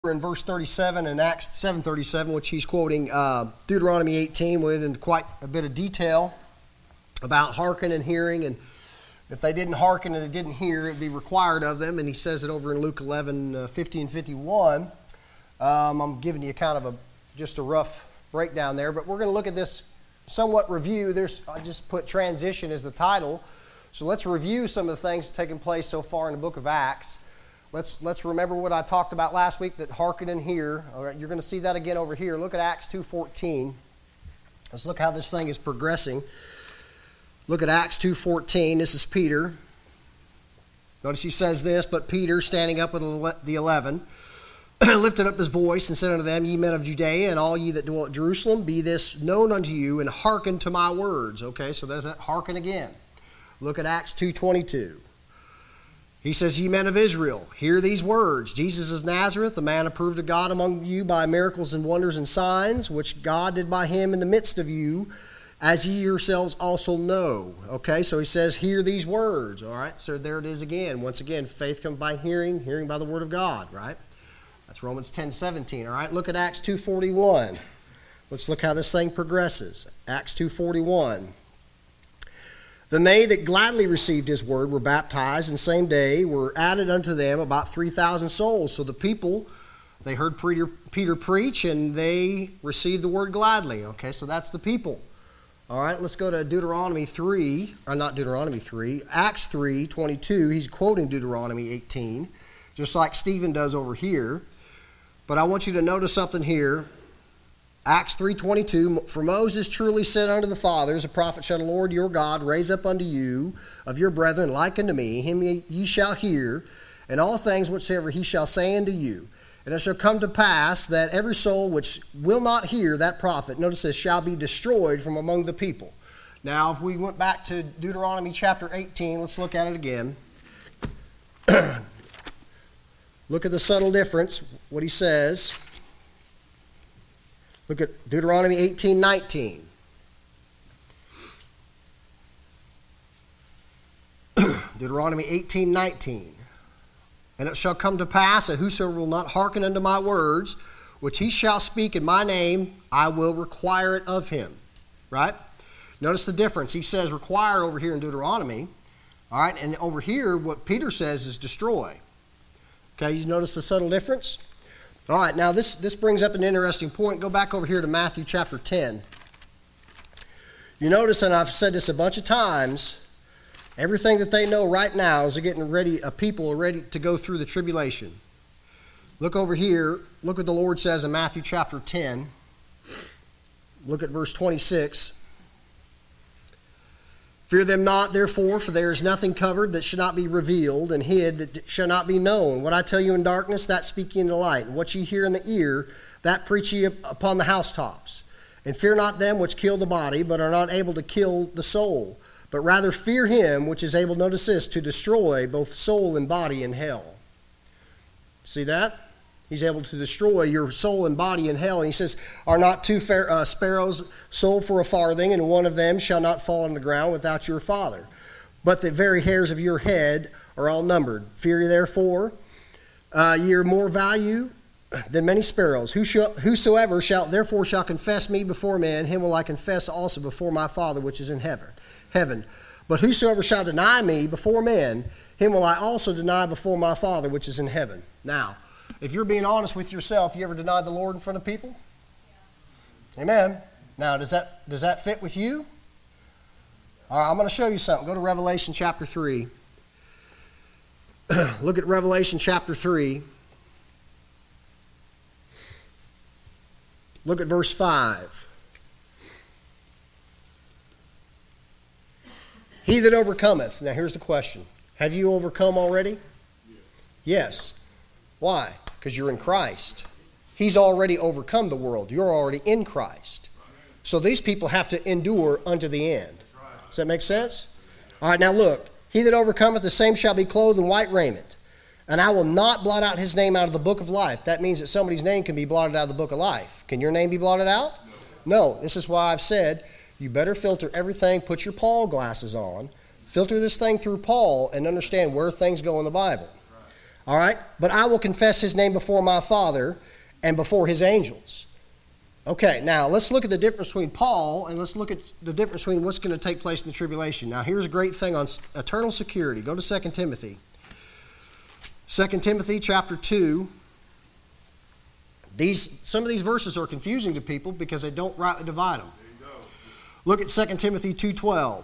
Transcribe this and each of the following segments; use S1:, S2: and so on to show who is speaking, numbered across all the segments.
S1: in verse 37 and Acts 7:37, which he's quoting Deuteronomy 18, went into quite a bit of detail about hearken and hearing, and if they didn't hearken and they didn't hear, it would be required of them. And he says it over in Luke 11:50 and 51. I'm giving you kind of just a rough breakdown there, but we're going to look at this somewhat review. I just put transition as the title, so let's review some of the things taking place so far in the book of Acts. Let's remember what I talked about last week, that hearken and hear. All right, you're going to see that again over here. Look at Acts 2:14. Let's look how this thing is progressing. Look at Acts 2:14. This is Peter. Notice he says this, but Peter, standing up with the 11, lifted up his voice and said unto them, Ye men of Judea, and all ye that dwell at Jerusalem, be this known unto you, and hearken to my words. Okay, so there's that hearken again. Look at Acts 2:22. He says, Ye men of Israel, hear these words. Jesus of Nazareth, a man approved of God among you by miracles and wonders and signs, which God did by him in the midst of you, as ye yourselves also know. Okay, so he says, hear these words. All right, so there it is again. Once again, faith comes by hearing, hearing by the word of God, right? That's Romans 10:17. All right, look at Acts 2:41. Let's look how this thing progresses. Acts 2:41. Then they that gladly received his word were baptized, and same day were added unto them about 3,000 souls. So the people, they heard Peter preach, and they received the word gladly. Okay, so that's the people. All right, let's go to Deuteronomy 3, or not Deuteronomy 3, Acts 3:22. He's quoting Deuteronomy 18, just like Stephen does over here. But I want you to notice something here. Acts 3:22, For Moses truly said unto the fathers, A prophet shall the Lord your God raise up unto you of your brethren like unto me, him ye shall hear, and all things whatsoever he shall say unto you. And it shall come to pass that every soul which will not hear that prophet, notice this, shall be destroyed from among the people. Now, if we went back to Deuteronomy chapter 18, let's look at it again. Look at the subtle difference, what he says. Look at Deuteronomy 18:19. Deuteronomy 18:19. And it shall come to pass that whosoever will not hearken unto my words, which he shall speak in my name, I will require it of him. Right? Notice the difference. He says require over here in Deuteronomy. All right, and over here what Peter says is destroy. Okay, you notice the subtle difference? All right, now this brings up an interesting point. Go back over here to Matthew chapter 10. You notice, and I've said this a bunch of times, everything that they know right now is they're getting ready, people are ready to go through the tribulation. Look over here. Look what the Lord says in Matthew chapter 10. Look at verse 26. Fear them not, therefore, for there is nothing covered that should not be revealed, and hid that shall not be known. What I tell you in darkness, that speak ye in the light. And what ye hear in the ear, that preach ye upon the housetops. And fear not them which kill the body, but are not able to kill the soul. But rather fear him which is able, notice this, to destroy both soul and body in hell. See that? He's able to destroy your soul and body in hell. And he says, Are not two sparrows sold for a farthing, and one of them shall not fall on the ground without your Father? But the very hairs of your head are all numbered. Fear ye therefore, ye are more value than many sparrows. Whosoever shall confess me before men, him will I confess also before my Father which is in heaven. But whosoever shall deny me before men, him will I also deny before my Father which is in heaven. Now, if you're being honest with yourself, you ever denied the Lord in front of people? Yeah. Amen. Now, does that fit with you? All right, I'm going to show you something. Go to Revelation chapter 3. Look at Revelation chapter 3. Look at verse 5. He that overcometh. Now, here's the question. Have you overcome already? Yes. Why? Because you're in Christ. He's already overcome the world. You're already in Christ. So these people have to endure unto the end. Does that make sense? All right, now look. He that overcometh, the same shall be clothed in white raiment. And I will not blot out his name out of the book of life. That means that somebody's name can be blotted out of the book of life. Can your name be blotted out? No. This is why I've said you better filter everything. Put your Paul glasses on. Filter this thing through Paul and understand where things go in the Bible. All right? But I will confess his name before my Father and before his angels. Okay, now let's look at the difference between Paul and let's look at the difference between what's going to take place in the tribulation. Now, here's a great thing on eternal security. Go to 2 Timothy. 2 Timothy chapter 2. Some of these verses are confusing to people because they don't rightly divide them. Look at 2 Timothy 2:12.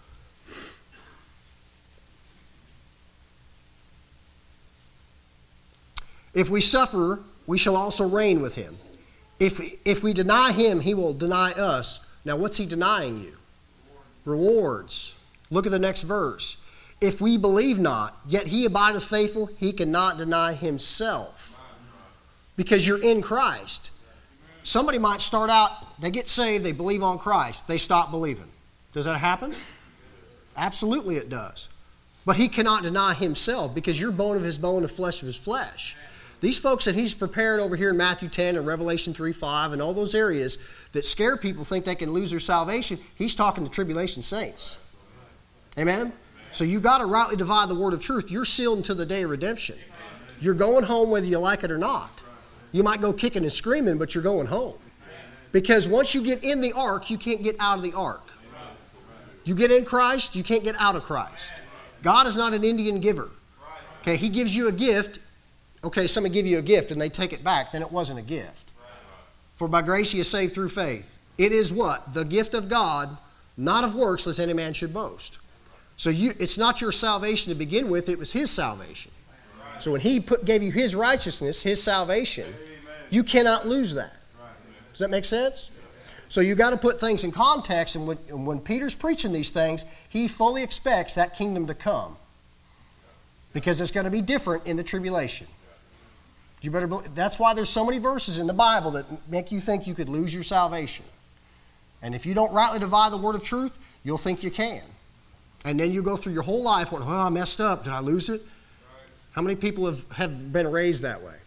S1: If we suffer, we shall also reign with him. If we deny him, he will deny us. Now, what's he denying you? Rewards. Look at the next verse. If we believe not, yet he abideth faithful, he cannot deny himself. Because you're in Christ. Somebody might start out, they get saved, they believe on Christ, they stop believing. Does that happen? Absolutely it does. But he cannot deny himself because you're bone of his bone and flesh of his flesh. These folks that he's preparing over here in Matthew 10 and Revelation 3:5 and all those areas that scare people think they can lose their salvation, he's talking to tribulation saints. Amen? So you've got to rightly divide the word of truth. You're sealed until the day of redemption. You're going home whether you like it or not. You might go kicking and screaming, but you're going home. Because once you get in the ark, you can't get out of the ark. You get in Christ, you can't get out of Christ. God is not an Indian giver. Okay, he gives you a gift. Okay, somebody give you a gift and they take it back, then it wasn't a gift. For by grace you are saved through faith. It is what? The gift of God, not of works, lest any man should boast. So it's not your salvation to begin with, it was his salvation. So when he gave you his righteousness, his salvation, you cannot lose that. Does that make sense? So you've got to put things in context, and when Peter's preaching these things, he fully expects that kingdom to come. Because it's going to be different in the tribulation. You better believe, that's why there's so many verses in the Bible that make you think you could lose your salvation. And if you don't rightly divide the word of truth, you'll think you can. And then you go through your whole life going, oh, I messed up. Did I lose it? How many people have been raised that way?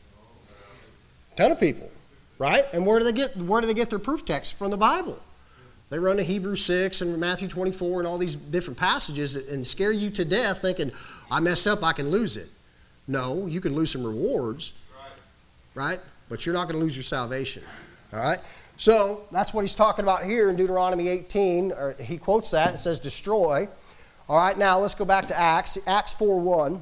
S1: A ton of people, right? And where do they get their proof text? From the Bible. They run to Hebrews 6 and Matthew 24 and all these different passages and scare you to death thinking, I messed up, I can lose it. No, you can lose some rewards, right? But you're not going to lose your salvation, all right? So that's what he's talking about here in Deuteronomy 18. Or he quotes that and says, destroy. All right, now let's go back to Acts 4:1.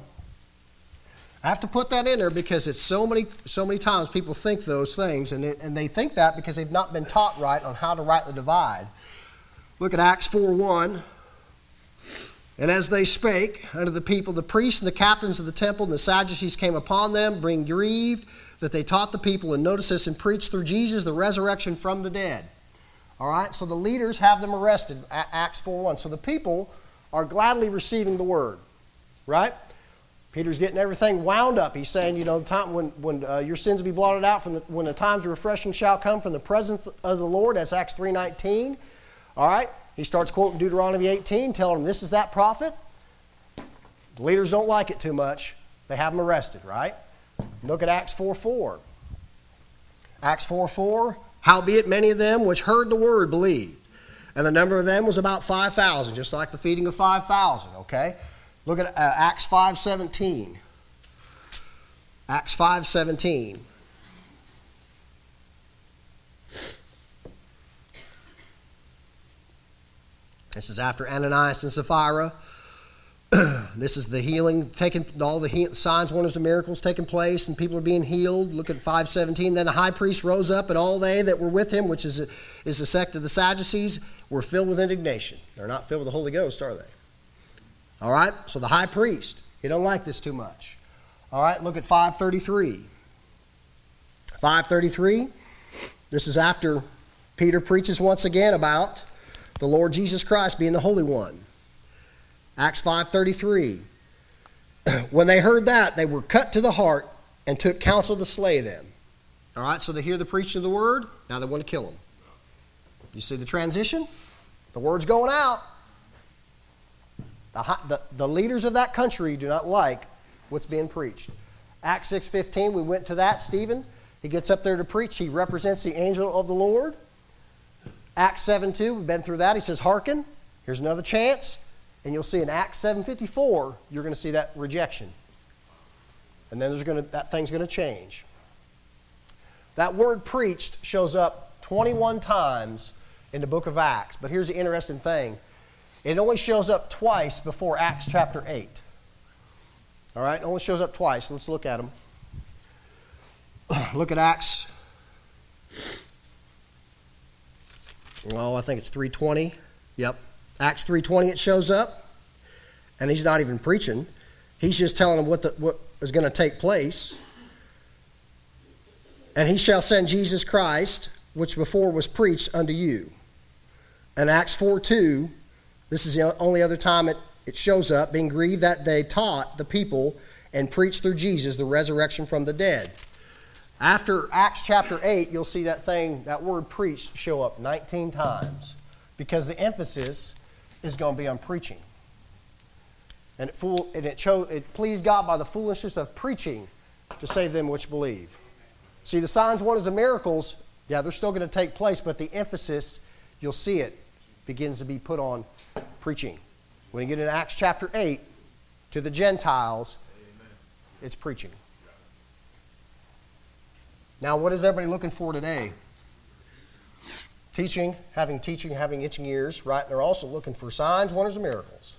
S1: I have to put that in there because it's so many times people think those things, and they think that because they've not been taught right on how to rightly divide. Look at Acts 4:1. And as they spake unto the people, the priests and the captains of the temple and the Sadducees came upon them, being grieved that they taught the people, and notice this, and preached through Jesus the resurrection from the dead. All right, so the leaders have them arrested, Acts 4:1. So the people are gladly receiving the word, right? Peter's getting everything wound up. He's saying, you know, the time when your sins will be blotted out, when the times of refreshing shall come from the presence of the Lord. That's Acts 3:19. All right. He starts quoting Deuteronomy 18, telling them this is that prophet. The leaders don't like it too much. They have them arrested, right? Look at Acts 4:4. Acts 4:4. Howbeit many of them which heard the word believed. And the number of them was about 5,000, just like the feeding of 5,000, okay? Look at Acts 5:17. Acts 5:17. This is after Ananias and Sapphira. This is the healing, all the signs, wonders, and miracles taking place, and people are being healed. Look at 5:17. Then the high priest rose up, and all they that were with him, which is the sect of the Sadducees, were filled with indignation. They're not filled with the Holy Ghost, are they? All right, so the high priest, he don't like this too much. All right, look at 5:33. 5:33, this is after Peter preaches once again about the Lord Jesus Christ being the Holy One. Acts 5:33. When they heard that, they were cut to the heart and took counsel to slay them. All right, so they hear the preaching of the word, now they want to kill them. You see the transition? The word's going out. The leaders of that country do not like what's being preached. Acts 6:15, we went to that. Stephen, he gets up there to preach. He represents the angel of the Lord. Acts 7:2, we've been through that. He says, hearken, here's another chance. And you'll see in Acts 7:54, you're going to see that rejection. And then that thing's going to change. That word preached shows up 21 times in the book of Acts. But here's the interesting thing. It only shows up twice before Acts chapter 8. All right? It only shows up twice. Let's look at them. Look at Acts. Oh, I think it's 3:20. Yep. Acts 3:20 it shows up. And he's not even preaching. He's just telling them what is going to take place. And he shall send Jesus Christ, which before was preached unto you. And Acts 4:2, this is the only other time it shows up, being grieved that they taught the people and preached through Jesus the resurrection from the dead. After Acts chapter 8, you'll see that word preached show up 19 times because the emphasis is going to be on preaching. And it pleased God by the foolishness of preaching to save them which believe. See, the signs, wonders, and miracles, yeah, they're still going to take place, but the emphasis, you'll see it, begins to be put on preaching. When you get in Acts chapter 8, to the Gentiles, it's preaching. Now, what is everybody looking for today? Teaching, having itching ears, right? They're also looking for signs, wonders, and miracles.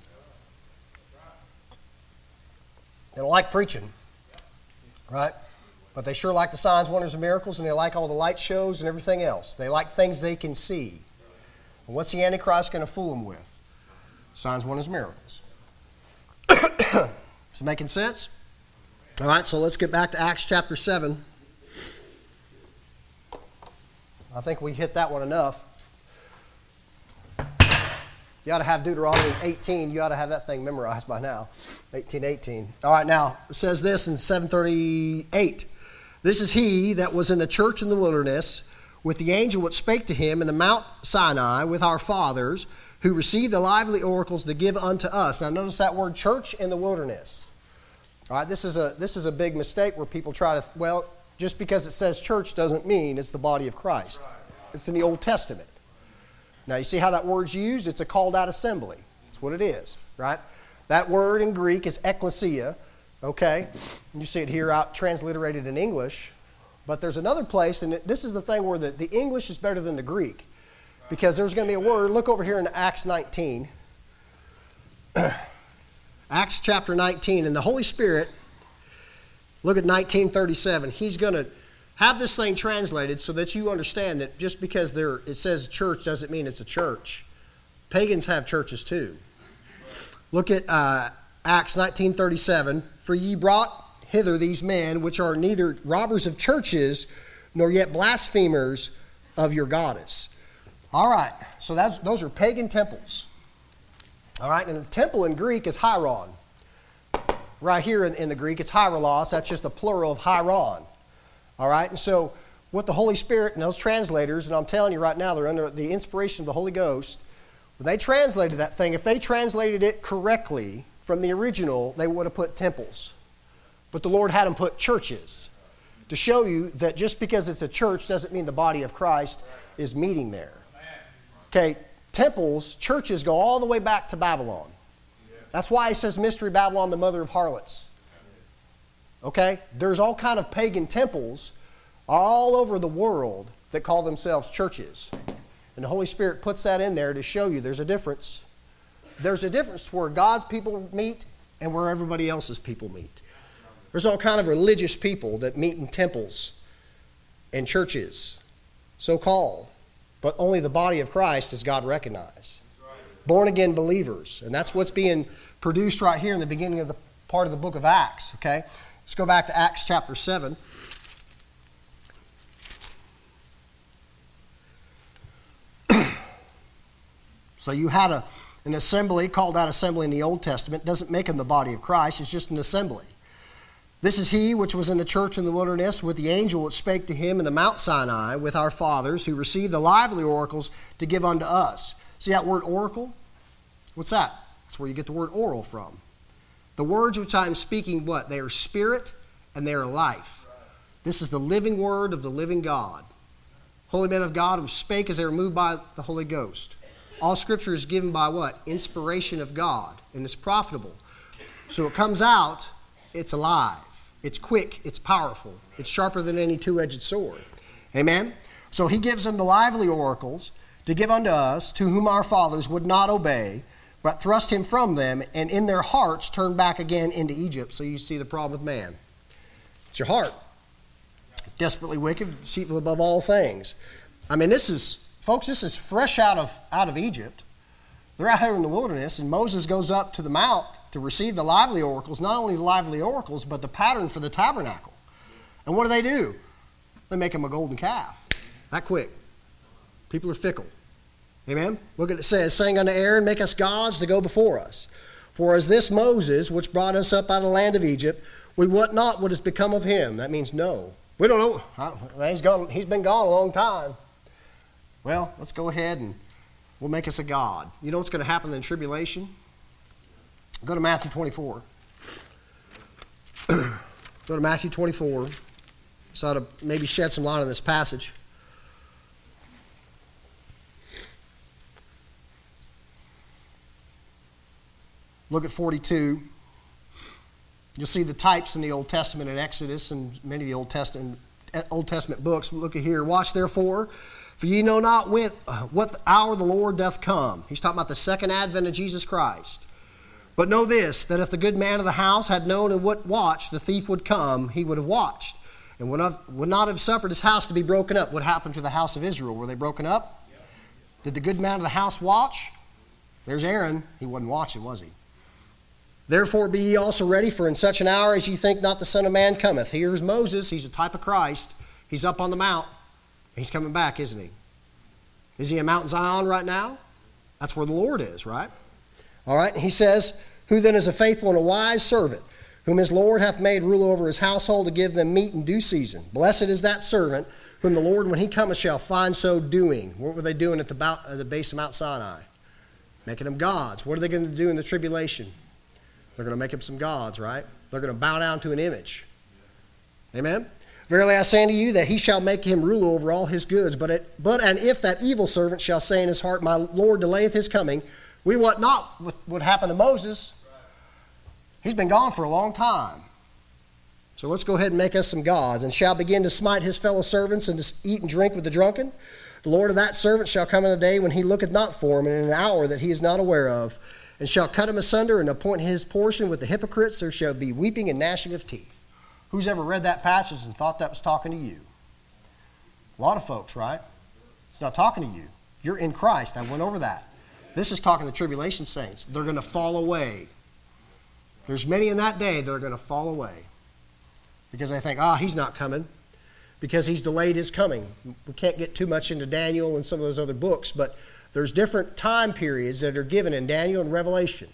S1: They don't like preaching, right? But they sure like the signs, wonders, and miracles, and they like all the light shows and everything else. They like things they can see. And what's the Antichrist going to fool them with? Signs, wonders, and miracles. Is it making sense? All right, so let's get back to Acts chapter 7. I think we hit that one enough. You ought to have Deuteronomy 18. You ought to have that thing memorized by now. 18:18. All right, now, it says this in 738. This is he that was in the church in the wilderness with the angel which spake to him in the Mount Sinai with our fathers, who received the lively oracles to give unto us. Now, notice that word church in the wilderness. All right, this is a big mistake where people try to, well, just because it says church doesn't mean it's the body of Christ. It's in the Old Testament. Now, you see how that word's used? It's a called out assembly. That's what it is, right? That word in Greek is ekklesia, okay? And you see it here out transliterated in English. But there's another place, and this is the thing where the English is better than the Greek. Because there's going to be a word. Look over here in Acts 19. Acts chapter 19. And the Holy Spirit, look at 1937. He's going to have this thing translated so that you understand that just because it says church doesn't mean it's a church. Pagans have churches too. Look at Acts 19:37. For ye brought hither these men, which are neither robbers of churches, nor yet blasphemers of your goddess. All right, so those are pagan temples. All right, and a temple in Greek is hieron. Right here in the Greek, it's hierolos. That's just a plural of hieron. All right, and so what the Holy Spirit and those translators, and I'm telling you right now, they're under the inspiration of the Holy Ghost. When they translated that thing, if they translated it correctly from the original, they would have put temples. But the Lord had them put churches to show you that just because it's a church doesn't mean the body of Christ is meeting there. Okay, temples, churches go all the way back to Babylon. That's why he says Mystery Babylon, the mother of harlots. Okay, there's all kind of pagan temples all over the world that call themselves churches. And the Holy Spirit puts that in there to show you there's a difference. There's a difference where God's people meet and where everybody else's people meet. There's all kind of religious people that meet in temples and churches, so-called. But only the body of Christ is God recognized. Born-again believers. And that's what's being produced right here in the beginning of the part of the book of Acts. Okay? Let's go back to Acts chapter 7. So you had an assembly, called out assembly in the Old Testament. It doesn't make them the body of Christ. It's just an assembly. This is he which was in the church in the wilderness with the angel which spake to him in the Mount Sinai with our fathers, who received the lively oracles to give unto us. See that word oracle? What's that? That's where you get the word oral from. The words which I am speaking, what? They are spirit and they are life. This is the living word of the living God. Holy men of God who spake as they were moved by the Holy Ghost. All scripture is given by what? Inspiration of God. And it's profitable. So it comes out, it's alive. It's quick. It's powerful. It's sharper than any two-edged sword. Amen? So he gives them the lively oracles to give unto us, to whom our fathers would not obey, but thrust him from them, and in their hearts turned back again into Egypt. So you see the problem with man. It's your heart. Desperately wicked, deceitful above all things. I mean, this is fresh out of Egypt. They're out here in the wilderness, and Moses goes up to the mount to receive the lively oracles, not only the lively oracles, but the pattern for the tabernacle. And what do? They make him a golden calf. That quick. People are fickle. Amen? Look at it says, saying unto Aaron, make us gods to go before us. For as this Moses, which brought us up out of the land of Egypt, we wot not what has become of him. That means no. We don't know. He's been gone a long time. Well, let's go ahead and we'll make us a god. You know what's going to happen in the tribulation? Go to Matthew 24. Go to Matthew 24. So to maybe shed some light on this passage. Look at 42. You'll see the types in the Old Testament in Exodus and many of the Old Testament books. Look at here. Watch therefore, for ye know not what hour the Lord doth come. He's talking about the second advent of Jesus Christ. But know this, that if the good man of the house had known in what watch the thief would come, he would have watched, and would not have suffered his house to be broken up. What happened to the house of Israel? Were they broken up? Did the good man of the house watch? There's Aaron. He wasn't watching, was he? Therefore be ye also ready, for in such an hour as ye think not the Son of Man cometh. Here's Moses. He's a type of Christ. He's up on the mount. He's coming back, isn't he? Is he in Mount Zion right now? That's where the Lord is, right? All right. He says, who then is a faithful and a wise servant, whom his Lord hath made ruler over his household to give them meat in due season. Blessed is that servant, whom the Lord, when he cometh, shall find so doing. What were they doing at the base of Mount Sinai? Making them gods. What are they going to do in the tribulation? They're going to make him some gods, right? They're going to bow down to an image. Amen? Verily I say unto you that he shall make him ruler over all his goods. But and if that evil servant shall say in his heart, my Lord delayeth his coming, we wot not what happened to Moses. He's been gone for a long time. So let's go ahead and make us some gods, and shall begin to smite his fellow servants and to eat and drink with the drunken. The Lord of that servant shall come in a day when he looketh not for him, and in an hour that he is not aware of, and shall cut him asunder and appoint his portion with the hypocrites. There shall be weeping and gnashing of teeth. Who's ever read that passage and thought that was talking to you? A lot of folks, right? It's not talking to you. You're in Christ. I went over that. This is talking to the tribulation saints. They're going to fall away. There's many in that day that are going to fall away because they think, he's not coming because he's delayed his coming. We can't get too much into Daniel and some of those other books, but there's different time periods that are given in Daniel and Revelation.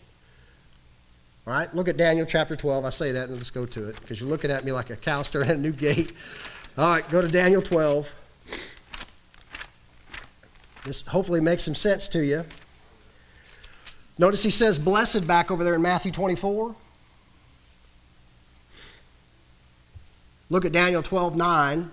S1: All right, look at Daniel chapter 12. I say that and let's go to it because you're looking at me like a cow staring at a new gate. All right, go to Daniel 12. This hopefully makes some sense to you. Notice he says blessed back over there in Matthew 24. Look at Daniel 12:9.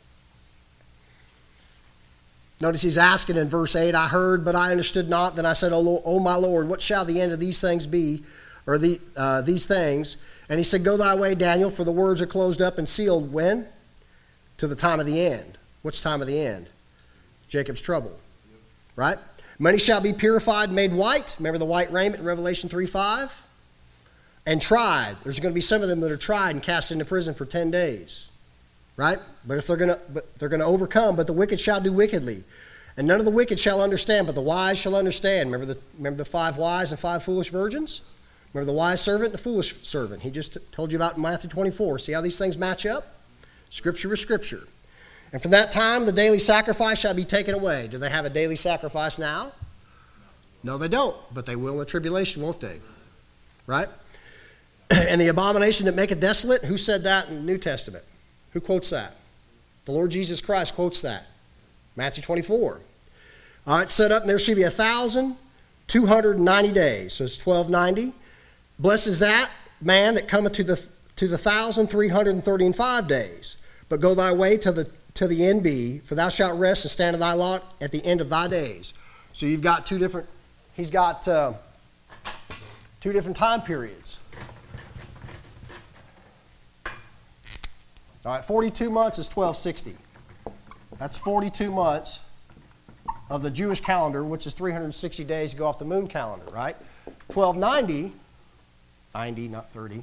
S1: Notice he's asking in verse 8, I heard, but I understood not. Then I said, O my Lord, what shall the end of these things be, or these things? And he said, go thy way, Daniel, for the words are closed up and sealed. When? To the time of the end. What's time of the end? Jacob's trouble. Right? Many shall be purified, made white. Remember the white raiment in Revelation 3:5? And tried. There's going to be some of them that are tried and cast into prison for 10 days. Right? But they're going to overcome. But the wicked shall do wickedly. And none of the wicked shall understand, but the wise shall understand. Remember the 5 wise and 5 foolish virgins? Remember the wise servant and the foolish servant? He just told you about in Matthew 24. See how these things match up? Scripture is Scripture. And from that time, the daily sacrifice shall be taken away. Do they have a daily sacrifice now? No, they don't. But they will in the tribulation, won't they? Right? And the abomination that maketh desolate, who said that in the New Testament? Who quotes that? The Lord Jesus Christ quotes that. Matthew 24. All right, set up, and there shall be 1,290 days. So it's 1290. Blessed is that man that cometh to the 1,335 days. But go thy way to the end be, for thou shalt rest and stand in thy lot at the end of thy days. So you've got he's got 2 different time periods. All right, 42 months is 1260. That's 42 months of the Jewish calendar, which is 360 days to go off the moon calendar, right? 1290, 90, not 30,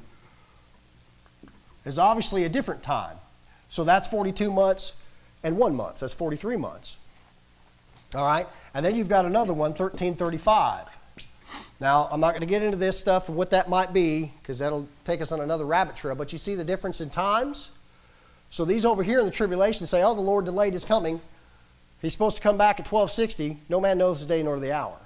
S1: is obviously a different time. So that's 42 months and 1 month. That's 43 months. All right? And then you've got another one, 1335. Now, I'm not going to get into this stuff and what that might be because that'll take us on another rabbit trail, but you see the difference in times? So these over here in the tribulation say, oh, the Lord delayed his coming. He's supposed to come back at 1260. No man knows the day nor the hour.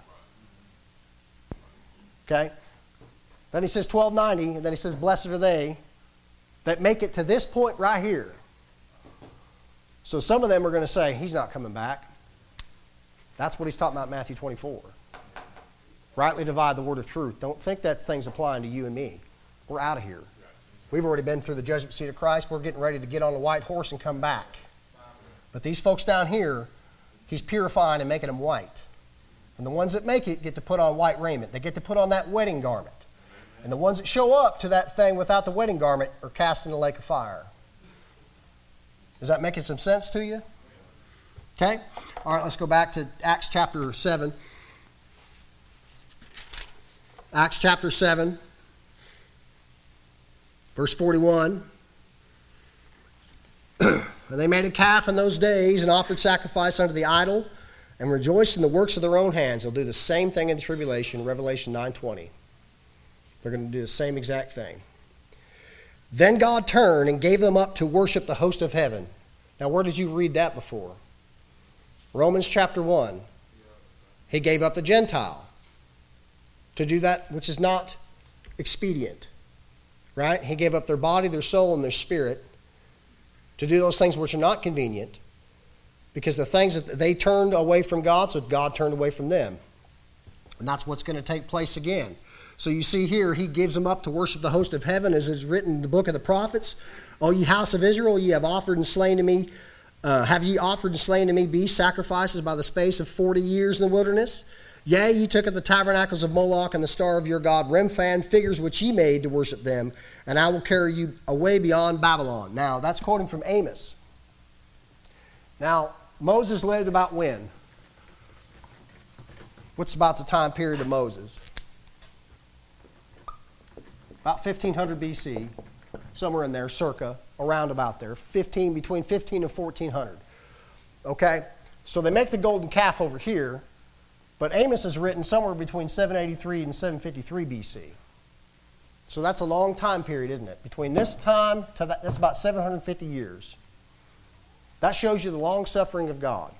S1: Okay? Then he says 1290, and then he says, blessed are they that make it to this point right here. So some of them are going to say, he's not coming back. That's what he's talking about in Matthew 24. Rightly divide the word of truth. Don't think that thing's applying to you and me. We're out of here. We've already been through the judgment seat of Christ. We're getting ready to get on the white horse and come back. But these folks down here, he's purifying and making them white. And the ones that make it get to put on white raiment. They get to put on that wedding garment. And the ones that show up to that thing without the wedding garment are cast in the lake of fire. Is that making some sense to you? Okay? All right, let's go back to Acts chapter 7. Acts chapter 7, verse 41. And they made a calf in those days and offered sacrifice unto the idol and rejoiced in the works of their own hands. They'll do the same thing in the tribulation, Revelation 9:20. They're going to do the same exact thing. Then God turned and gave them up to worship the host of heaven. Now, where did you read that before? Romans chapter 1. He gave up the Gentile to do that which is not expedient. Right? He gave up their body, their soul, and their spirit to do those things which are not convenient, because the things that they turned away from God, so God turned away from them. And that's what's going to take place again. So you see here, he gives them up to worship the host of heaven, as is written in the book of the prophets. O ye house of Israel, ye have offered and slain to me, have ye offered and slain to me beast sacrifices by the space of 40 years in the wilderness? Yea, ye took up the tabernacles of Moloch and the star of your god Remphan, figures which ye made to worship them, and I will carry you away beyond Babylon. Now, that's quoting from Amos. Now, Moses lived about when? What's about the time period of Moses? About 1500 BC, somewhere in there, circa, around about there, between 15 and 1400. Okay? So they make the golden calf over here, but Amos is written somewhere between 783 and 753 BC. So that's a long time period, isn't it? Between this time to that, that's about 750 years. That shows you the long suffering of God.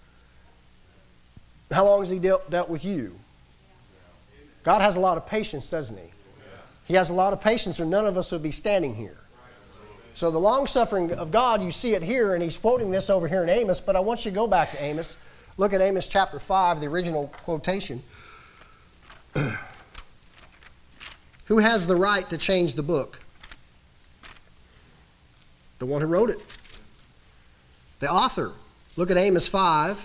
S1: How long has he dealt with you? God has a lot of patience, doesn't he? He has a lot of patience, or none of us would be standing here. So the long suffering of God, you see it here, and he's quoting this over here in Amos, but I want you to go back to Amos. Look at Amos chapter 5, the original quotation. Who has the right to change the book? The one who wrote it. The author. Look at Amos 5.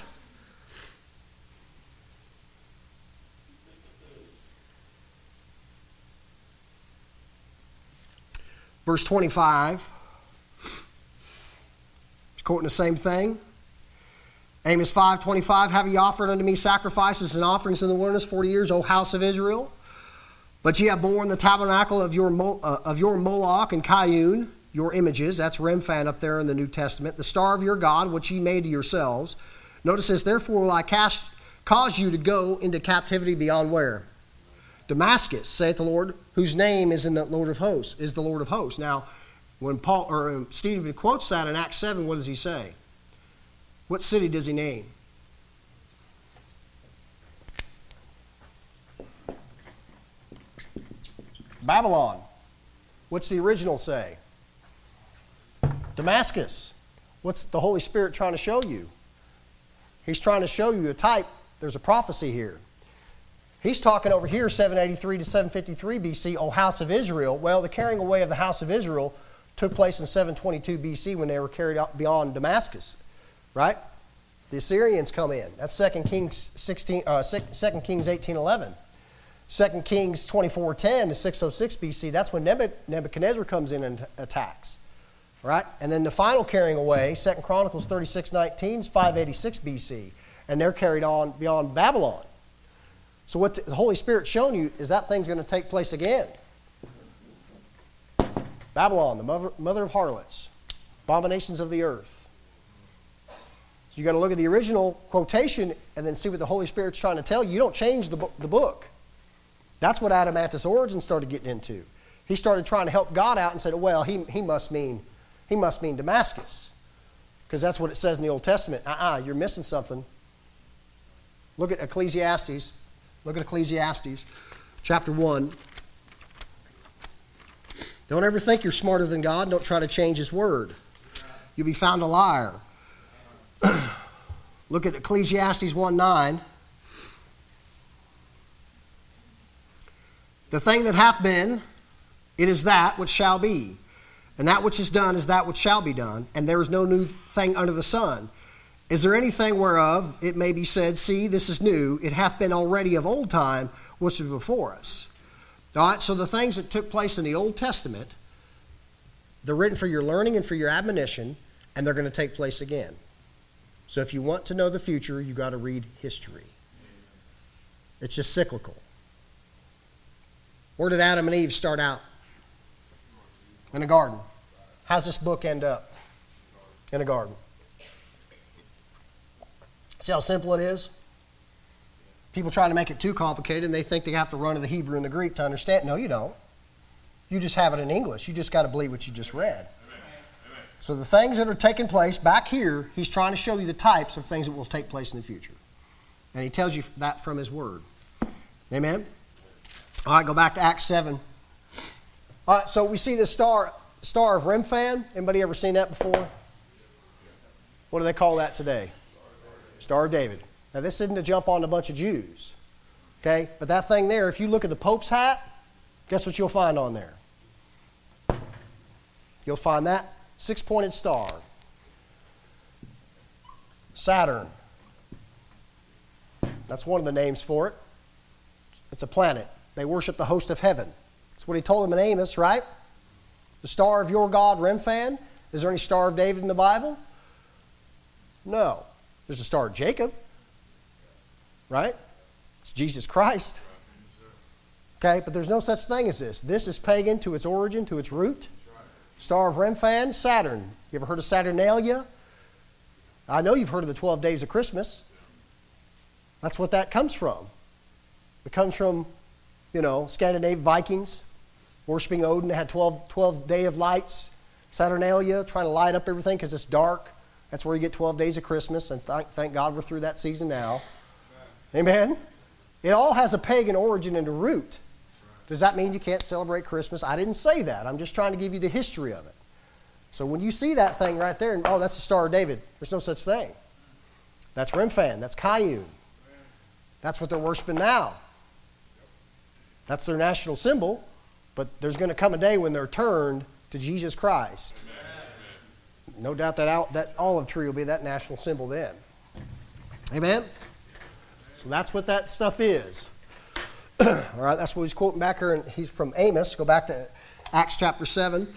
S1: Verse 25. He's quoting the same thing. Amos 5:25, have ye offered unto me sacrifices and offerings in the wilderness 40 years, O house of Israel? But ye have borne the tabernacle of your Moloch and Kayun, your images. That's Remphan up there in the New Testament. The star of your God, which ye made to yourselves. Notice this, therefore will I cause you to go into captivity beyond where? Damascus, saith the Lord, whose name is in the Lord of hosts, is the Lord of hosts. Now, when Stephen quotes that in Acts 7, what does he say? What city does he name? Babylon. What's the original say? Damascus. What's the Holy Spirit trying to show you? He's trying to show you a type. There's a prophecy here. He's talking over here, 783 to 753 BC, O house of Israel. Well, the carrying away of the house of Israel took place in 722 BC when they were carried out beyond Damascus. Right? The Assyrians come in. That's 2 Kings 18:11. 2 Kings 24:10 to 606 BC. That's when Nebuchadnezzar comes in and attacks. right? And then the final carrying away, 2 Chronicles 36:19, is 586 BC. And they're carried on beyond Babylon. So what the Holy Spirit's shown you is that thing's going to take place again. Babylon, the mother of harlots, abominations of the earth. So you got to look at the original quotation and then see what the Holy Spirit's trying to tell you. You don't change the book. That's what Adamantus Origen started getting into. He started trying to help God out and said, well, he must mean Damascus, because that's what it says in the Old Testament. You're missing something. Look at Ecclesiastes. Look at Ecclesiastes, chapter 1. Don't ever think you're smarter than God. Don't try to change His word. You'll be found a liar. Look at Ecclesiastes 1:9. The thing that hath been, it is that which shall be. And that which is done is that which shall be done. And there is no new thing under the sun. Is there anything whereof it may be said, see, this is new, it hath been already of old time, which was before us. All right, so the things that took place in the Old Testament, they're written for your learning and for your admonition, and they're going to take place again. So if you want to know the future, you've got to read history. It's just cyclical. Where did Adam and Eve start out? In a garden. How's this book end up? In a garden. See how simple it is? People try to make it too complicated, and they think they have to run to the Hebrew and the Greek to understand. No, you don't. You just have it in English. You just got to believe what you just read. Amen. So the things that are taking place back here, he's trying to show you the types of things that will take place in the future. And he tells you that from his word. Amen? All right, go back to Acts 7. All right, so we see the star of Remphan. Anybody ever seen that before? What do they call that today? Star of David. Now, this isn't to jump on a bunch of Jews, okay? But that thing there, if you look at the Pope's hat, guess what you'll find on there? You'll find that six-pointed star. Saturn. That's one of the names for it. It's a planet. They worship the host of heaven. That's what he told them in Amos, right? The star of your God, Remphan. Is there any Star of David in the Bible? No. There's a Star of Jacob, right? It's Jesus Christ. Okay, but there's no such thing as this. This is pagan to its origin, to its root. Star of Remphan, Saturn. You ever heard of Saturnalia? I know you've heard of the 12 days of Christmas. That's what that comes from. It comes from, Scandinavian Vikings worshiping Odin. They had 12 day of lights. Saturnalia, trying to light up everything because it's dark. That's where you get 12 days of Christmas, and thank God we're through that season now. Amen? It all has a pagan origin and a root. Does that mean you can't celebrate Christmas? I didn't say that. I'm just trying to give you the history of it. So when you see that thing right there, and that's the Star of David, there's no such thing. That's Remphan. That's Kayun. That's what they're worshiping now. That's their national symbol, but there's going to come a day when they're turned to Jesus Christ. No doubt that olive tree will be that national symbol then. Amen? So that's what that stuff is. All right, that's what he's quoting back here, and he's from Amos. Go back to Acts chapter 7.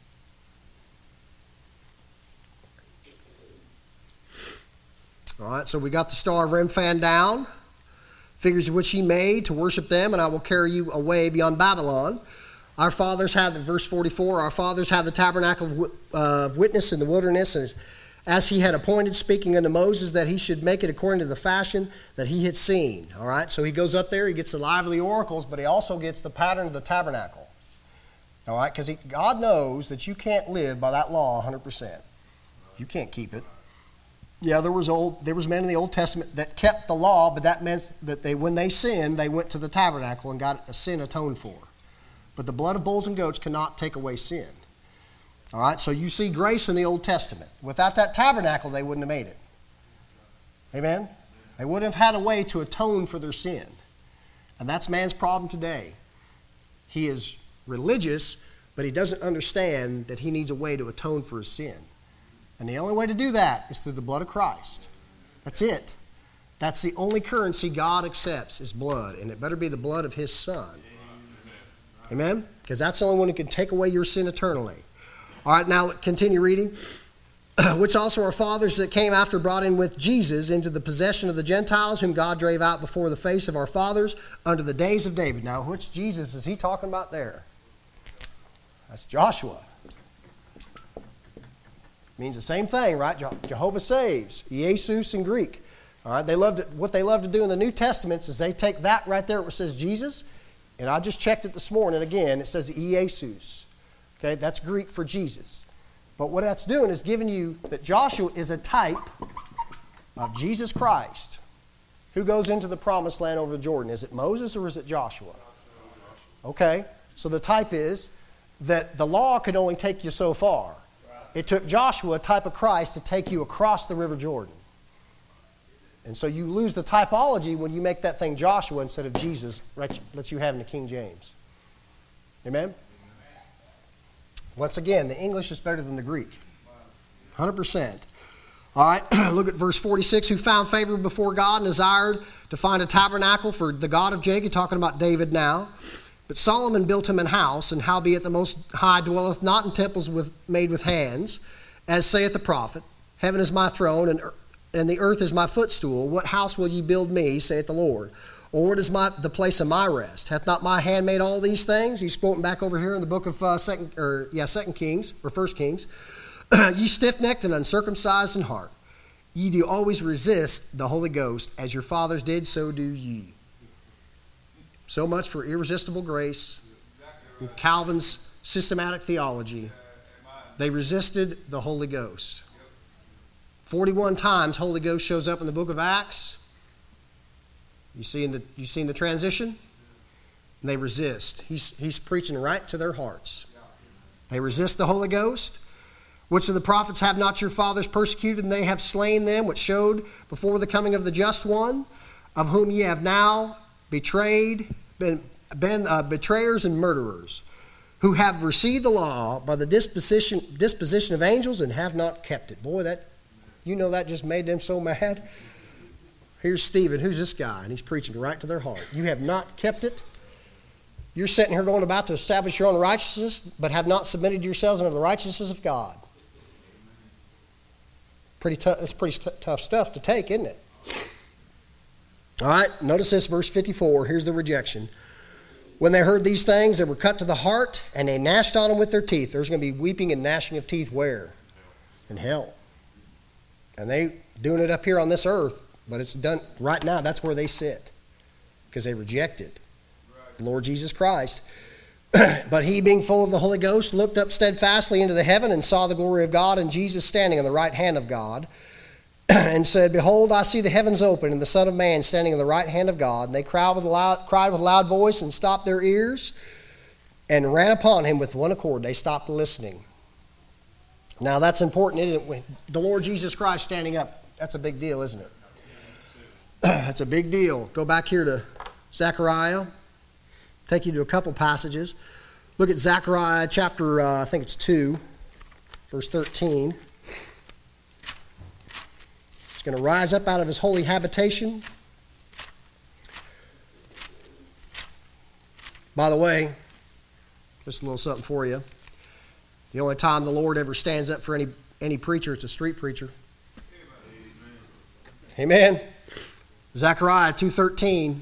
S1: All right, so we got the Star of Remphan down. Figures of which he made to worship them, and I will carry you away beyond Babylon. Our fathers had, verse 44, our fathers had the tabernacle of witness in the wilderness, as he had appointed, speaking unto Moses, that he should make it according to the fashion that he had seen. All right, so he goes up there, he gets the lively oracles, but he also gets the pattern of the tabernacle. All right, because God knows that you can't live by that law 100%. You can't keep it. Yeah, there was men in the Old Testament that kept the law, but that meant that when they sinned, they went to the tabernacle and got a sin atoned for. But the blood of bulls and goats cannot take away sin. All right, so you see grace in the Old Testament. Without that tabernacle, they wouldn't have made it. Amen? They wouldn't have had a way to atone for their sin. And that's man's problem today. He is religious, but he doesn't understand that he needs a way to atone for his sin. And the only way to do that is through the blood of Christ. That's it. That's the only currency God accepts is blood, and it better be the blood of his Son. Amen? Because that's the only one who can take away your sin eternally. All right, now continue reading. Which also our fathers that came after brought in with Jesus into the possession of the Gentiles, whom God drave out before the face of our fathers under the days of David. Now, which Jesus is he talking about there? That's Joshua. Means the same thing, right? Jehovah saves. Jesus in Greek. All right, what they love to do in the New Testaments is they take that right there where it says Jesus, and I just checked it this morning again. It says Jesus. Okay, that's Greek for Jesus. But what that's doing is giving you that Joshua is a type of Jesus Christ. Who goes into the promised land over the Jordan? Is it Moses or is it Joshua? Okay, so the type is that the law could only take you so far. It took Joshua, a type of Christ, to take you across the River Jordan. And so you lose the typology when you make that thing Joshua instead of Jesus, let you have in the King James. Amen? Once again, the English is better than the Greek. 100%. All right, look at verse 46. Who found favor before God and desired to find a tabernacle for the God of Jacob, talking about David now. But Solomon built him an house, and howbeit the Most High dwelleth not in temples made with hands, as saith the prophet, heaven is my throne, and the earth is my footstool. What house will ye build me, saith the Lord? Or what is the place of my rest? Hath not my hand made all these things? He's quoting back over here in the book of 2 Kings, or 1 Kings. Ye stiff-necked and uncircumcised in heart. Ye do always resist the Holy Ghost, as your fathers did, so do ye. So much for irresistible grace and Calvin's systematic theology. They resisted the Holy Ghost. 41 times Holy Ghost shows up in the book of Acts. You seen the transition? And they resist. He's preaching right to their hearts. They resist the Holy Ghost. Which of the prophets have not your fathers persecuted, and they have slain them, which showed before the coming of the just one, of whom ye have now betrayed, been betrayers and murderers, who have received the law by the disposition of angels and have not kept it. Boy, that just made them so mad. Here's Stephen. Who's this guy? And he's preaching right to their heart. You have not kept it. You're sitting here going about to establish your own righteousness, but have not submitted yourselves unto the righteousness of God. It's pretty tough stuff to take, isn't it? All right, notice this, verse 54. Here's the rejection. When they heard these things, they were cut to the heart, and they gnashed on them with their teeth. There's going to be weeping and gnashing of teeth where? In hell. And they doing it up here on this earth, but it's done right now. That's where they sit, because they rejected the Lord Jesus Christ. But he, being full of the Holy Ghost, looked up steadfastly into the heaven and saw the glory of God and Jesus standing on the right hand of God, and said, Behold, I see the heavens open and the Son of Man standing on the right hand of God. And they cried with a loud voice and stopped their ears and ran upon him with one accord. They stopped listening. Now that's important, isn't it? The Lord Jesus Christ standing up, that's a big deal, isn't it? That's a big deal. Go back here to Zechariah. Take you to a couple passages. Look at Zechariah chapter, I think it's 2, verse 13. He's going to rise up out of his holy habitation. By the way, just a little something for you. The only time the Lord ever stands up for any preacher, it's a street preacher. Amen. Zechariah 2:13.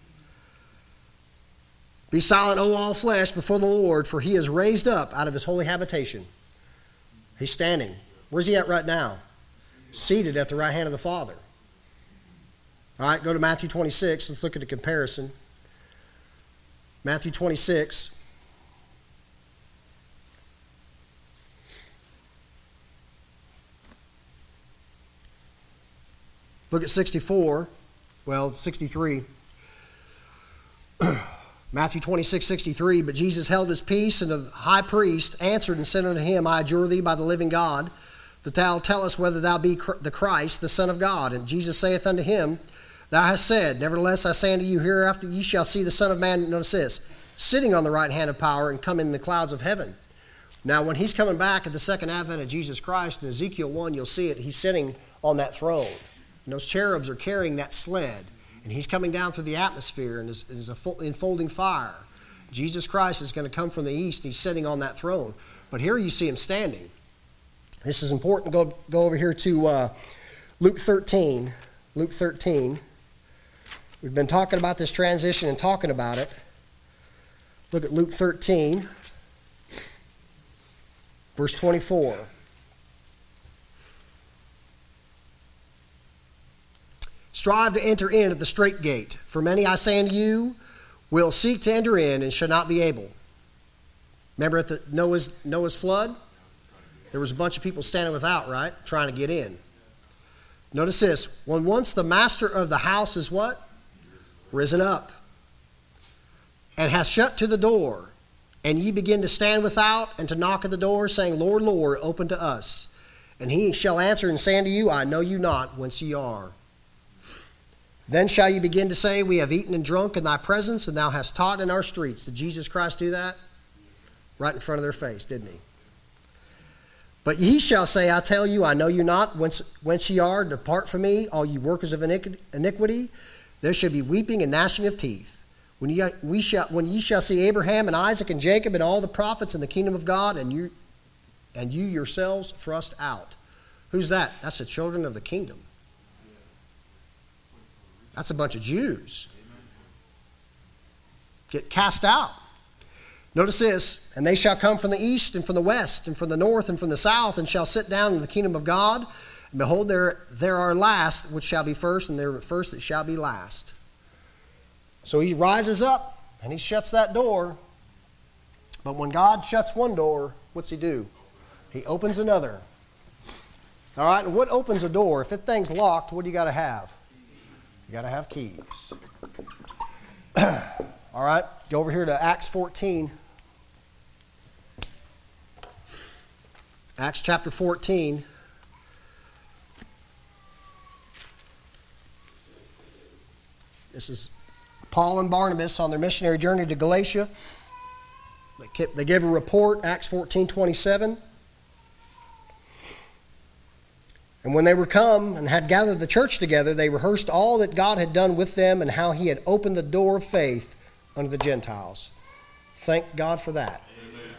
S1: Be silent, O all flesh, before the Lord, for he is raised up out of his holy habitation. He's standing. Where's he at right now? Seated at the right hand of the Father. All right, go to Matthew 26. Let's look at a comparison. Matthew 26. Look at 63. Matthew 26:63. But Jesus held his peace, and the high priest answered and said unto him, I adjure thee by the living God, that thou tell us whether thou be the Christ, the Son of God. And Jesus saith unto him, Thou hast said, Nevertheless I say unto you, hereafter ye shall see the Son of Man, notice this, sitting on the right hand of power and come in the clouds of heaven. Now when he's coming back at the second advent of Jesus Christ, in Ezekiel 1, you'll see it, he's sitting on that throne. And those cherubs are carrying that sled. And he's coming down through the atmosphere, and there's a enfolding fire. Jesus Christ is going to come from the east. He's sitting on that throne. But here you see him standing. This is important. Go over here to Luke 13. Luke 13. We've been talking about this transition and talking about it. Look at Luke 13, verse 24. Strive to enter in at the strait gate, for many, I say unto you, will seek to enter in and shall not be able. Remember at the Noah's flood? There was a bunch of people standing without, right? Trying to get in. Notice this. When once the master of the house is what? Risen up. And hath shut to the door. And ye begin to stand without and to knock at the door, saying, Lord, Lord, open to us. And he shall answer and say unto you, I know you not whence ye are. Then shall you begin to say, we have eaten and drunk in thy presence, and thou hast taught in our streets. Did Jesus Christ do that? Right in front of their face, didn't he? But ye shall say, I tell you, I know you not whence ye are. Depart from me, all ye workers of iniquity. There shall be weeping and gnashing of teeth. When ye shall see Abraham and Isaac and Jacob and all the prophets in the kingdom of God, and you yourselves thrust out. Who's that? That's the children of the kingdom. That's a bunch of Jews. Get cast out. Notice this, and they shall come from the east and from the west and from the north and from the south and shall sit down in the kingdom of God. And behold, there are last which shall be first, and there are first that shall be last. So he rises up and he shuts that door. But when God shuts one door, what's he do? He opens another. All right, and what opens a door? If that thing's locked, what do you got to have? You got to have keys. All right, go over here to Acts 14. Acts chapter 14. This is Paul and Barnabas on their missionary journey to Galatia. They gave a report, Acts 14:27. And when they were come and had gathered the church together, they rehearsed all that God had done with them and how he had opened the door of faith unto the Gentiles. Thank God for that. Amen.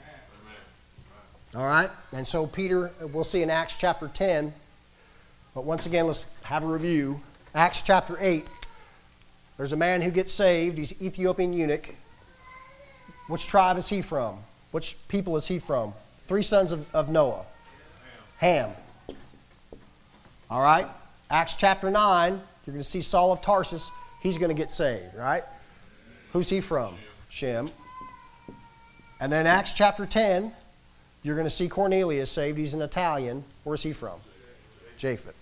S1: All right, and so Peter, we'll see in Acts chapter 10, but once again, let's have a review. Acts chapter 8, there's a man who gets saved. He's an Ethiopian eunuch. Which tribe is he from? Which people is he from? 3 sons of Noah. Ham. All right, Acts chapter 9, you're going to see Saul of Tarsus. He's going to get saved, right? Who's he from? Shem. And then Acts chapter 10, you're going to see Cornelius saved. He's an Italian. Where's he from? Japheth.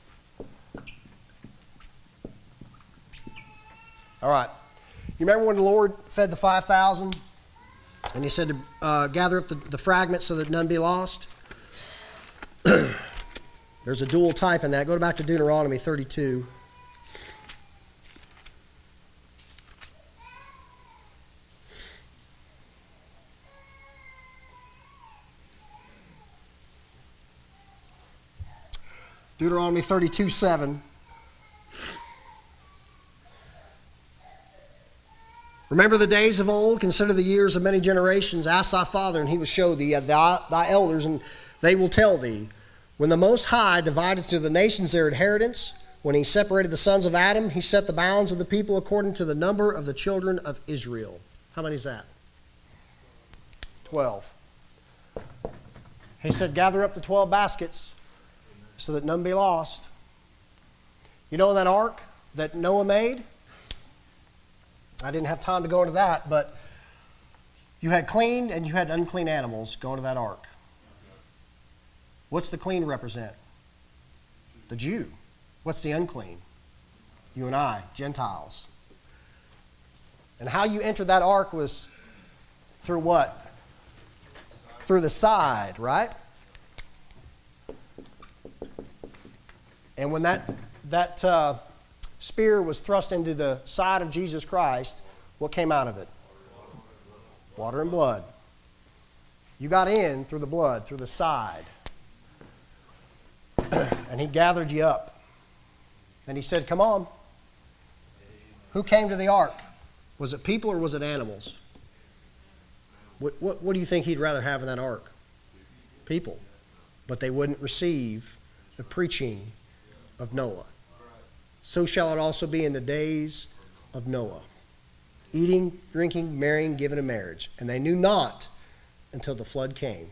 S1: All right. You remember when the Lord fed the 5,000? And he said to gather up the fragments so that none be lost? There's a dual type in that. Go back to Deuteronomy 32. Deuteronomy 32:7. Remember the days of old, consider the years of many generations. Ask thy father, and he will show thee, thy elders, and they will tell thee. When the Most High divided to the nations their inheritance, when he separated the sons of Adam, he set the bounds of the people according to the number of the children of Israel. How many is that? 12. He said, gather up the 12 baskets so that none be lost. You know that ark that Noah made? I didn't have time to go into that, but you had clean and you had unclean animals go into that ark. What's the clean represent? The Jew. What's the unclean? You and I, Gentiles. And how you entered that ark was through what? Through the side, right? And when that spear was thrust into the side of Jesus Christ, what came out of it? Water and blood. You got in through the blood, through the side. And he gathered you up. And he said, come on. Who came to the ark? Was it people or was it animals? What do you think he'd rather have in that ark? people, but they wouldn't receive the preaching of Noah. So shall it also be in the days of Noah. Eating, drinking, marrying, giving in marriage. And they knew not until the flood came.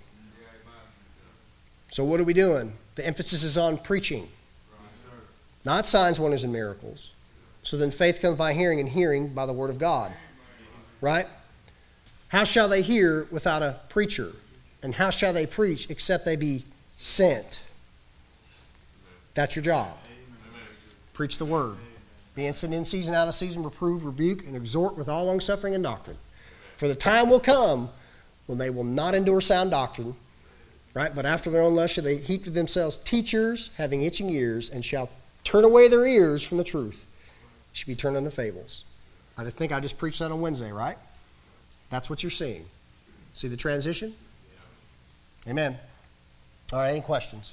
S1: So what are we doing? The emphasis is on preaching. Not signs, wonders, and miracles. So then faith comes by hearing, and hearing by the word of God. Right? How shall they hear without a preacher? And how shall they preach except they be sent? That's your job. Preach the word. Be instant in season, out of season, reprove, rebuke, and exhort with all longsuffering and doctrine. For the time will come when they will not endure sound doctrine, right? But after their own lust shall they heap to themselves teachers having itching ears, and shall turn away their ears from the truth. Should be turned into fables. I think I just preached that on Wednesday, right? That's what you're seeing. See the transition? Amen. All right, any questions?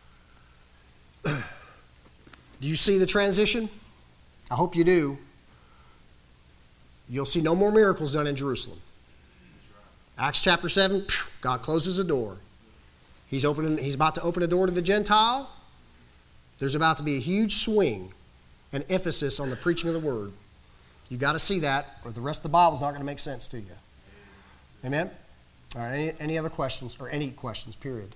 S1: Do you see the transition? I hope you do. You'll see no more miracles done in Jerusalem. Acts chapter 7, God closes the door. He's about to open a door to the Gentile. There's about to be a huge swing and emphasis on the preaching of the word. You've got to see that, or the rest of the Bible's not going to make sense to you. Amen? All right, any other questions, or any questions, period?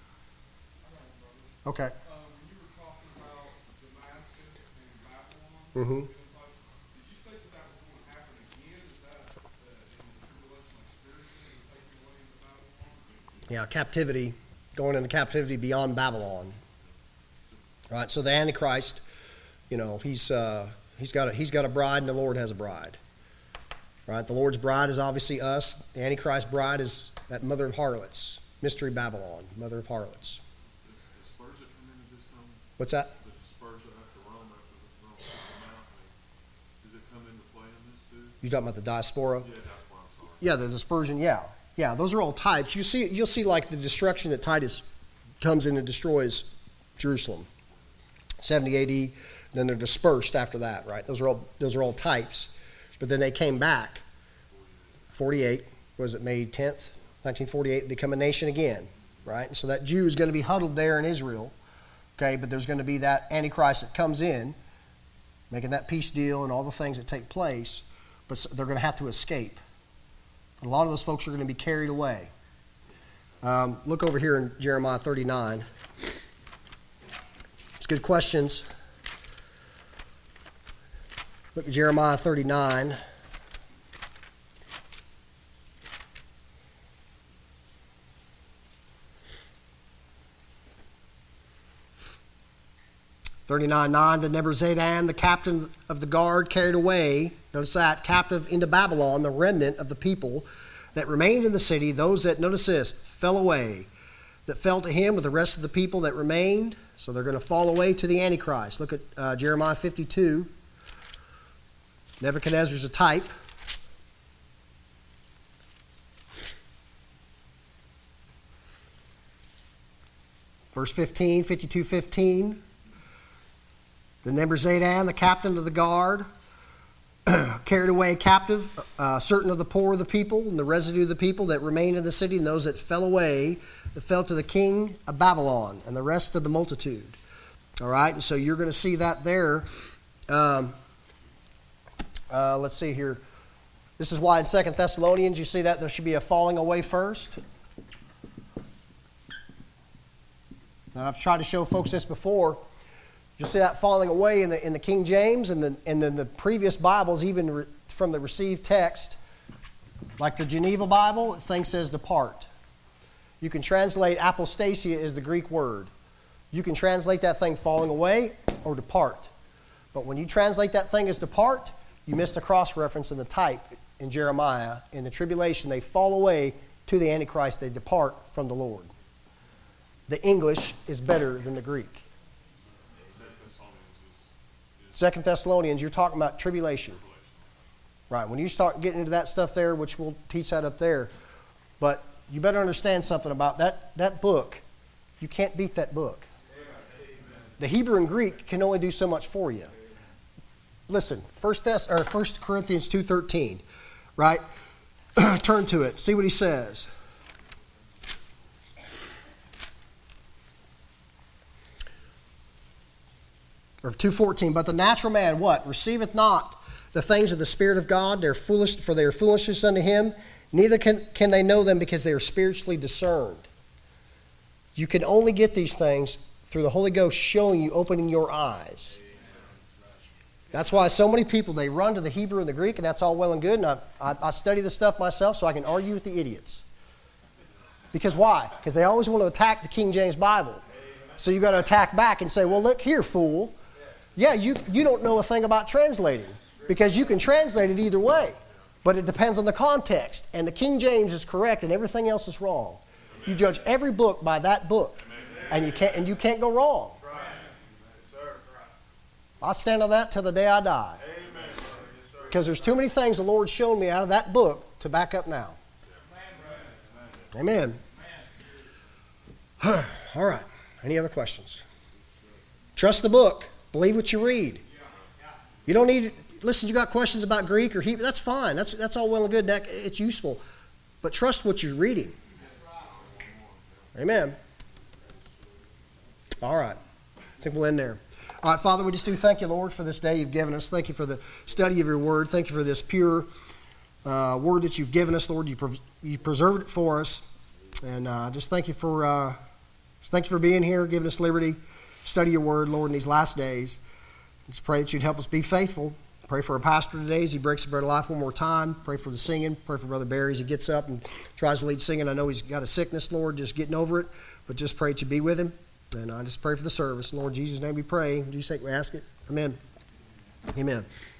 S1: Okay.
S2: When you were talking about Damascus and Babylon,
S1: Mm-hmm.
S2: did you say that was going to happen again? Is that in the tribulation, like spiritually, taken away into Babylon?
S1: Yeah, captivity, going into captivity beyond Babylon. Right, so the Antichrist, he's got a bride, and the Lord has a bride. Right, the Lord's bride is obviously us. The Antichrist bride is that mother of harlots, mystery Babylon, mother of harlots.
S2: Does Spurgeon come into this time?
S1: What's that?
S2: Does Spurgeon after Rome, after the mountain, does it come into play in this too?
S1: You talking about the diaspora?
S2: Yeah, that's why I'm sorry.
S1: Yeah, the dispersion. Yeah. Those are all types. You'll see like the destruction that Titus comes in and destroys Jerusalem, 70 A.D. Then they're dispersed after that. Right? Those are all types. But then they came back. 48 was it May 10th, 1948? Become a nation again. Right? And so that Jew is going to be huddled there in Israel. Okay, but there's going to be that Antichrist that comes in, making that peace deal and all the things that take place. But they're going to have to escape. A lot of those folks are going to be carried away. Look over here in Jeremiah 39. It's good questions. Look at Jeremiah 39. Then Nebuzaradan, the captain of the guard, carried away, notice that, captive into Babylon, the remnant of the people that remained in the city, those that, notice this, fell away, that fell to him with the rest of the people that remained. So they're going to fall away to the Antichrist. Look at Jeremiah 52. Nebuchadnezzar's a type. Verse 15, 52:15. The Nebuzaradan, the captain of the guard, carried away captive certain of the poor of the people and the residue of the people that remained in the city, and those that fell away, that fell to the king of Babylon, and the rest of the multitude. All right, and so you're going to see that there. Let's see here. This is why in 2 Thessalonians you see that there should be a falling away first. Now, I've tried to show folks this before. You'll see that falling away in the King James and then the previous Bibles, even from the received text, like the Geneva Bible, the thing says depart. You can translate apostasia as the Greek word. You can translate that thing falling away or depart. But when you translate that thing as depart, you miss the cross-reference in the type in Jeremiah. In the tribulation, they fall away to the Antichrist. They depart from the Lord. The English is better than the Greek. 2 Thessalonians, you're talking about tribulation. Right, when you start getting into that stuff there, which we'll teach that up there, but you better understand something about that book. You can't beat that book. The Hebrew and Greek can only do so much for you. Listen, 1 Corinthians 2:13, right? Turn to it. See what he says. or 2:14. But the natural man, what? Receiveth not the things of the Spirit of God. They're foolish, for they are foolishness unto him. Neither can they know them, because they are spiritually discerned. You can only get these things through the Holy Ghost showing you, opening your eyes. That's why so many people, they run to the Hebrew and the Greek, and that's all well and good. And I study this stuff myself so I can argue with the idiots. Because why? Because they always want to attack the King James Bible. So you got to attack back and say, well, look here, fool. Yeah, you don't know a thing about translating, because you can translate it either way. But it depends on the context. And the King James is correct and everything else is wrong. You judge every book by that book. And you can't go wrong. I'll stand on that till the day I die. Because there's too many things the Lord's shown me out of that book to back up now. Amen. All right. Any other questions? Trust the book. Believe what you read. You don't need, listen, you got questions about Greek or Hebrew, that's fine. That's all well and good. It's useful. But trust what you're reading. Amen. All right. I think we'll end there. All right, Father, we just do thank you, Lord, for this day you've given us. Thank you for the study of your word. Thank you for this pure word that you've given us, Lord. You preserved it for us. And just thank you for being here, giving us liberty, study your word, Lord, in these last days. Just pray that you'd help us be faithful. Pray for our pastor today as he breaks the bread of life one more time. Pray for the singing. Pray for Brother Barry as he gets up and tries to lead singing. I know he's got a sickness, Lord, just getting over it. But just pray that you be with him. And I just pray for the service. In Lord Jesus' name we pray. In Jesus' sake we ask it. Amen. Amen.